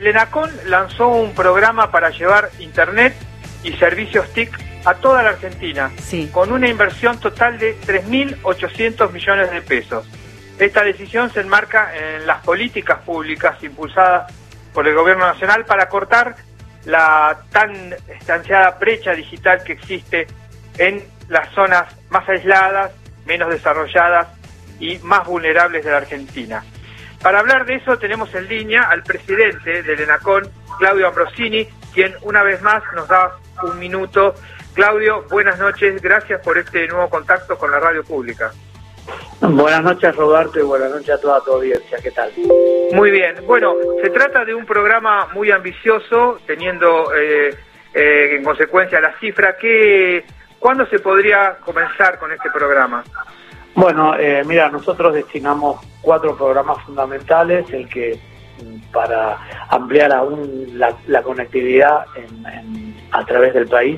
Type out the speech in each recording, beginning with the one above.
El ENACON lanzó un programa para llevar internet y servicios TIC a toda la Argentina, sí, con una inversión total de 3.800 millones de pesos. Esta decisión se enmarca en las políticas públicas impulsadas por el Gobierno Nacional para cortar la tan ansiada brecha digital que existe en las zonas más aisladas, menos desarrolladas y más vulnerables de la Argentina. Para hablar de eso tenemos en línea al presidente del ENACON, Claudio Ambrosini, quien una vez más nos da un minuto. Claudio, buenas noches, gracias por este nuevo contacto con la radio pública. Buenas noches, Roberto, y buenas noches a toda tu audiencia. ¿Qué tal? Muy bien. Bueno, se trata de un programa muy ambicioso, teniendo en consecuencia la cifra. ¿Cuándo se podría comenzar con este programa? Bueno, mira, nosotros destinamos 4 programas fundamentales, el que para ampliar aún la conectividad a través del país.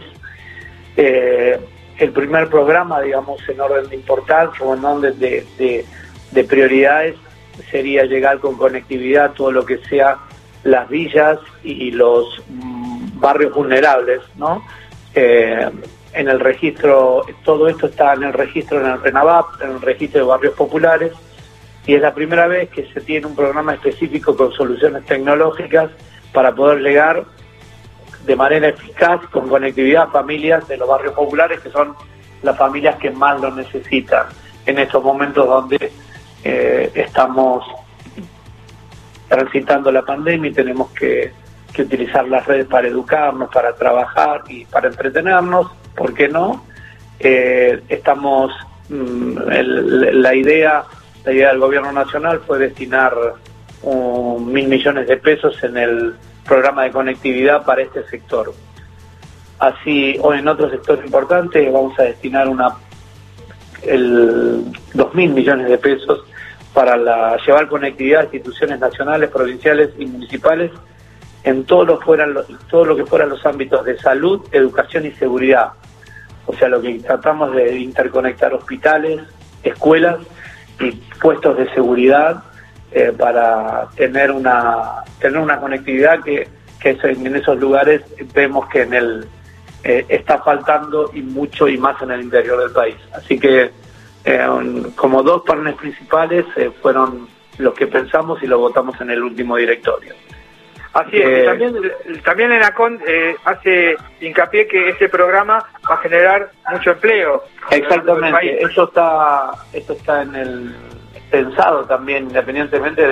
El primer programa, digamos, en orden de importancia o en orden de prioridades, sería llegar con conectividad a todo lo que sea las villas y los barrios vulnerables, ¿no? En el registro, todo esto está en el registro, en el RENAVAP, en el registro de barrios populares, y es la primera vez que se tiene un programa específico con soluciones tecnológicas para poder llegar de manera eficaz, con conectividad, a familias de los barrios populares, que son las familias que más lo necesitan en estos momentos donde estamos transitando la pandemia y tenemos que utilizar las redes para educarnos, para trabajar y para entretenernos. ¿Por qué no? Estamos la idea del Gobierno Nacional fue destinar 1.000 millones de pesos en el programa de conectividad para este sector. Así, o en otro sector importante, vamos a destinar 2.000 millones de pesos para llevar conectividad a instituciones nacionales, provinciales y municipales en todo lo que fueran los ámbitos de salud, educación y seguridad. O sea, lo que tratamos de interconectar hospitales, escuelas y puestos de seguridad para tener una conectividad que en esos lugares vemos que está faltando, y mucho, y más en el interior del país. Así que como 2 partners principales fueron los que pensamos y lo votamos en el último directorio. Así es, también ENACON hace hincapié que este programa va a generar mucho empleo. Exactamente, esto está pensado también, independientemente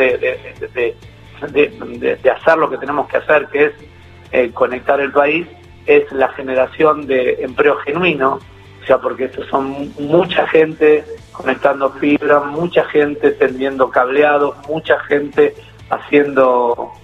de hacer lo que tenemos que hacer, que es conectar el país, es la generación de empleo genuino, o sea, porque estos son mucha gente conectando fibra, mucha gente tendiendo cableados, mucha gente haciendo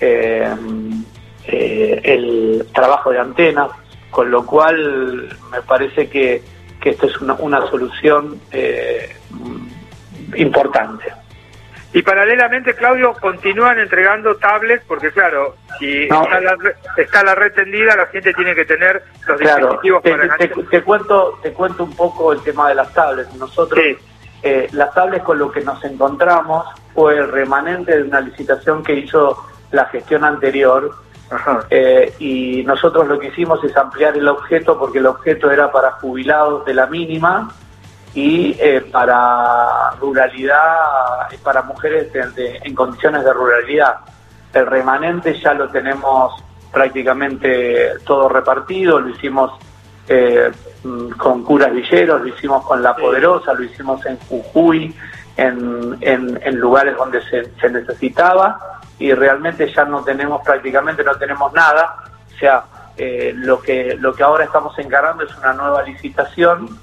el trabajo de antenas, con lo cual me parece que esto es una solución importante. Y paralelamente, Claudio, continúan entregando tablets, porque claro, si está la red tendida, la gente tiene que tener los dispositivos para enganchar. Te cuento un poco el tema de las tablets. Nosotros, las tablets, con lo que nos encontramos fue el remanente de una licitación que hizo la gestión anterior. Y nosotros lo que hicimos es ampliar el objeto, porque el objeto era para jubilados de la mínima y para ruralidad, para mujeres en condiciones de ruralidad. El remanente ya lo tenemos prácticamente todo repartido, lo hicimos con Curas Villeros, lo hicimos con La Poderosa, lo hicimos en Jujuy, en lugares donde se necesitaba, y realmente ya prácticamente no tenemos nada. O sea, lo que ahora estamos encarando es una nueva licitación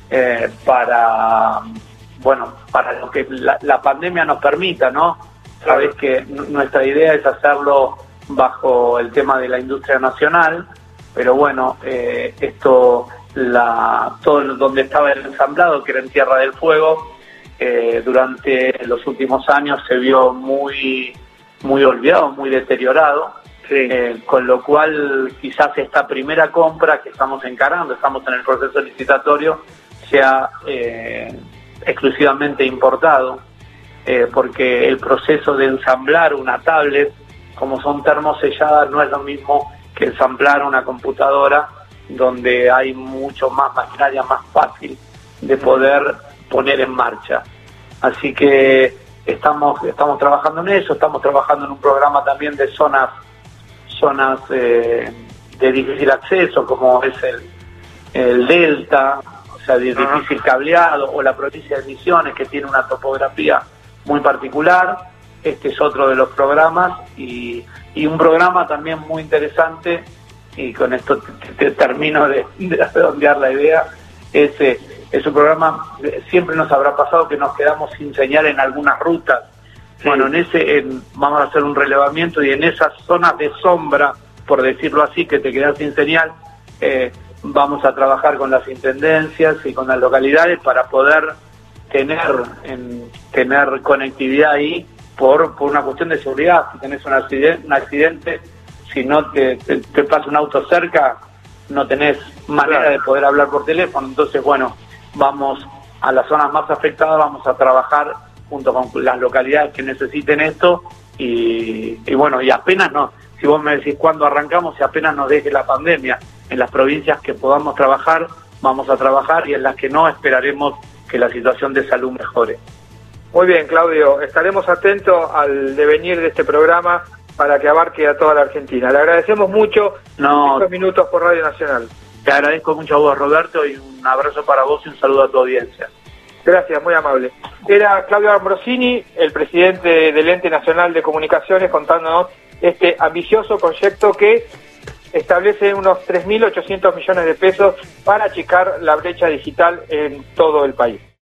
para lo que la pandemia nos permita, ¿no? Sabés que nuestra idea es hacerlo bajo el tema de la industria nacional, pero bueno, todo donde estaba el ensamblado, que era en Tierra del Fuego, durante los últimos años se vio muy olvidado, muy deteriorado. Con lo cual quizás esta primera compra que estamos encarando, estamos en el proceso licitatorio, sea exclusivamente importado, porque el proceso de ensamblar una tablet como son termoselladas, no es lo mismo que ensamblar una computadora donde hay mucho más maquinaria, más fácil de poder poner en marcha. Así que estamos trabajando en eso, estamos trabajando en un programa también de zonas de difícil acceso, como es el Delta, o sea, de difícil cableado, o la provincia de Misiones, que tiene una topografía muy particular. Este es otro de los programas, y un programa también muy interesante, y con esto te termino de redondear la idea. Es un programa, siempre nos habrá pasado que nos quedamos sin señal en algunas rutas. Sí. Bueno, vamos a hacer un relevamiento, y en esas zonas de sombra, por decirlo así, que te quedas sin señal, vamos a trabajar con las intendencias y con las localidades para poder tener conectividad ahí por una cuestión de seguridad. Si tenés un accidente, si no te pasa un auto cerca, no tenés manera de poder hablar por teléfono. Entonces, bueno, vamos a las zonas más afectadas, vamos a trabajar junto con las localidades que necesiten esto, y bueno, y apenas si vos me decís cuándo arrancamos, si apenas nos deje la pandemia, en las provincias que podamos trabajar, vamos a trabajar, y en las que no, esperaremos que la situación de salud mejore. Muy bien, Claudio, estaremos atentos al devenir de este programa para que abarque a toda la Argentina. Le agradecemos mucho estos minutos por Radio Nacional. Te agradezco mucho a vos, Roberto, y un abrazo para vos y un saludo a tu audiencia. Gracias, muy amable. Era Claudio Ambrosini, el presidente del Ente Nacional de Comunicaciones, contándonos este ambicioso proyecto que establece unos 3.800 millones de pesos para achicar la brecha digital en todo el país.